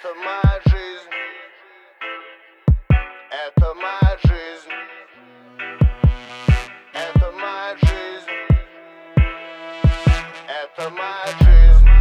Это моя жизнь. Это моя жизнь. Это моя жизнь. Это моя жизнь.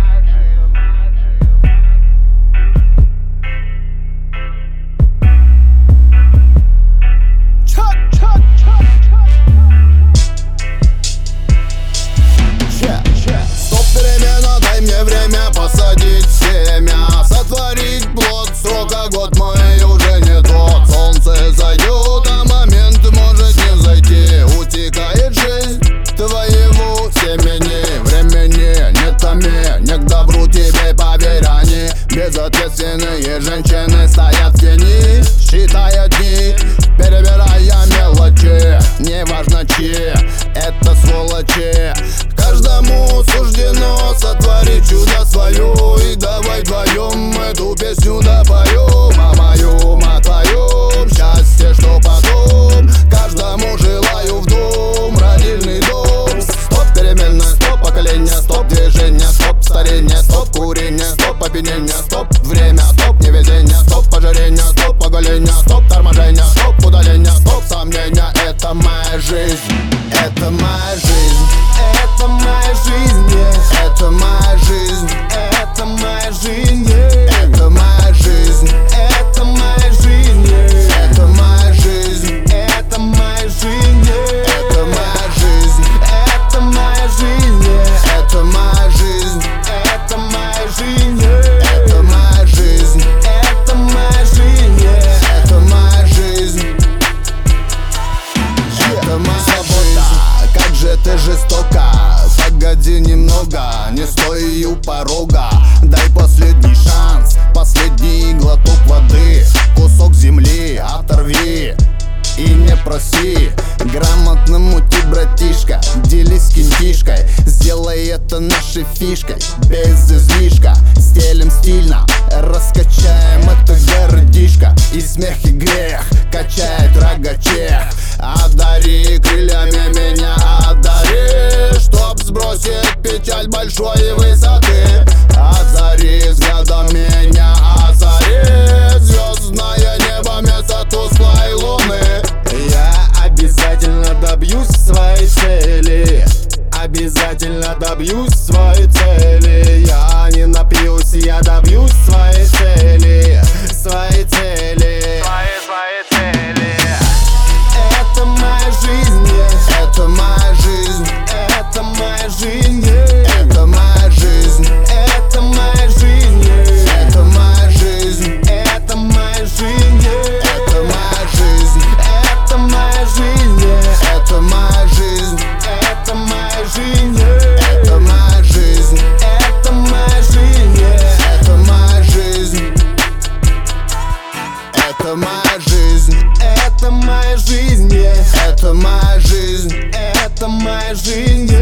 Стоп, перемена, дай мне время посадить семя, сотворить плод, срока год мой уже не тот. Солнце зайдет, а момент может не зайти. Утекает жизнь твоего семени. Времени не томи, не к добру тебе, поверь, они безответственные женщины стоят в тени, считая дни, перебирая мелочи. Неважно чьи, это сволочи. Каждому суждено сотворить чудо свое. И давай вдвоем эту песню допоем. О моем, о твоем счастье, что потом. Каждому желаю в дом, родильный дом. Стоп, переменная, стоп, поколение, стоп, движение, стоп, старение, стоп, курение, стоп, опьянение, стоп, время, стоп, невезение, стоп, ожирение, стоп, оголение, стоп, торможение, стоп, удаление, стоп, сомнения. Это моя жизнь, это моя жизнь. Это моя жизнь, это моя жизнь, это моя жизнь, это моя жизнь, это моя жизнь, это моя жизнь, это моя жизнь, это моя жизнь, это моя жизнь, это моя жизнь, это моя жизнь, это моя жизнь, это моя жизнь, это моя жизнь, это моя свобода. Как же ты жестока. Погоди немного, не стой у порога. Дай последний шанс, последний глоток воды. Кусок земли оторви и не проси. Грамотно мути, братишка, делись кинтишкой. Сделай это нашей фишкой, без излишка. Стелим стильно, раскачаем это городишко. И смех, и грех качает рогачех. Одари крыльями меня, одари, чтоб сбросить печаль большой высоты. Озари взглядом меня, озари звездное небо вместо тусклой луны. Я обязательно добьюсь своей цели, обязательно добьюсь своей цели. Я не напьюсь, я добьюсь своей цели, своей цели, своей цели. Это моя жизнь, это моя жизнь, это моя жизнь, это моя жизнь, это моя жизнь, это моя жизнь, это моя жизнь, это моя жизнь, это моя жизнь, это моя жизнь, это моя жизнь, это моя жизнь, это моя жизнь, это моя жизнь, это моя жизнь, это моя жизнь, это моя жизнь, это моя жизнь.